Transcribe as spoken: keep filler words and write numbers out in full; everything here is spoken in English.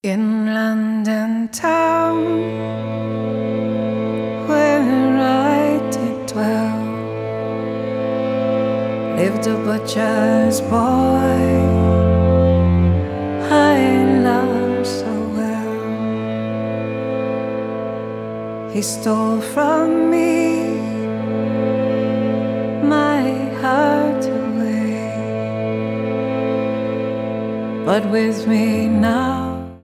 In London town, where I did dwell, lived a butcher's boy I loved so well. He stole from me my heart away, but with me now